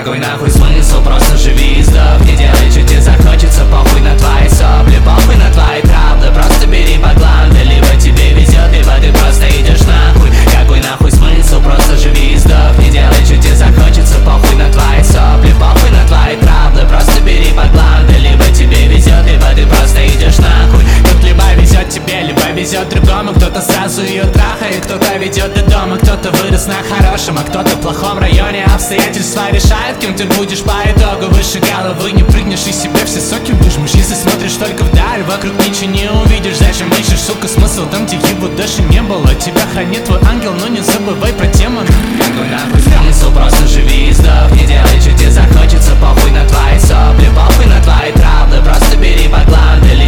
Какой нахуй смысл, просто живи и сдох. Не делай, что тебе захочется, похуй на твои сопли, похуй на твои травмы. Просто бери баклан, да либо тебе везет, либо ты просто идешь нахуй. Какой нахуй смысл, просто живи и сдох. Не делай, что тебе захочется, похуй на твои сопли, похуй на твои травмы. Просто бери баклан, да либо тебе везет, либо ты просто идешь нахуй. Тут либо везет тебе, либо везет другому. Кто-то сразу ее трахает, кто-то ведет до дома, кто-то вырос на хорошем, а кто-то в плохом районе. Обстоятельства решают, кем ты будешь по итогу. Выше головы не прыгнешь и себе все соки выжмешь. Если смотришь только вдаль, вокруг ничего не увидишь. Зачем ищешь, сука, смысл там, где его даже не было. Тебя хранит твой ангел, но не забывай про демона. Какой нахуй смысл, просто живи и сдох. Не делай, что тебе захочется, похуй на твои сопли, похуй на твои травмы. Просто бери баклан,